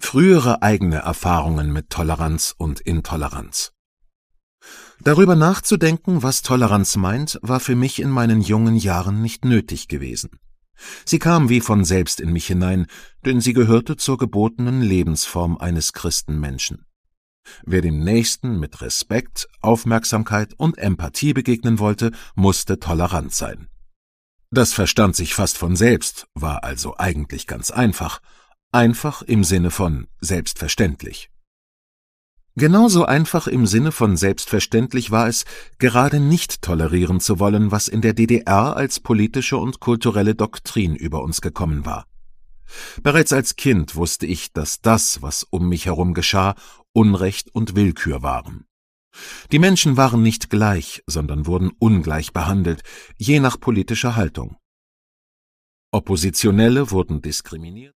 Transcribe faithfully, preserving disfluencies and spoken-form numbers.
Frühere eigene Erfahrungen mit Toleranz und Intoleranz. Darüber nachzudenken, was Toleranz meint, war für mich in meinen jungen Jahren nicht nötig gewesen. Sie kam wie von selbst in mich hinein, denn sie gehörte zur gebotenen Lebensform eines Christenmenschen. Wer dem Nächsten mit Respekt, Aufmerksamkeit und Empathie begegnen wollte, musste tolerant sein. Das verstand sich fast von selbst, war also eigentlich ganz einfach. Einfach im Sinne von selbstverständlich. Genauso einfach im Sinne von selbstverständlich war es, gerade nicht tolerieren zu wollen, was in der D D R als politische und kulturelle Doktrin über uns gekommen war. Bereits als Kind wusste ich, dass das, was um mich herum geschah, Unrecht und Willkür waren. Die Menschen waren nicht gleich, sondern wurden ungleich behandelt, je nach politischer Haltung. Oppositionelle wurden diskriminiert.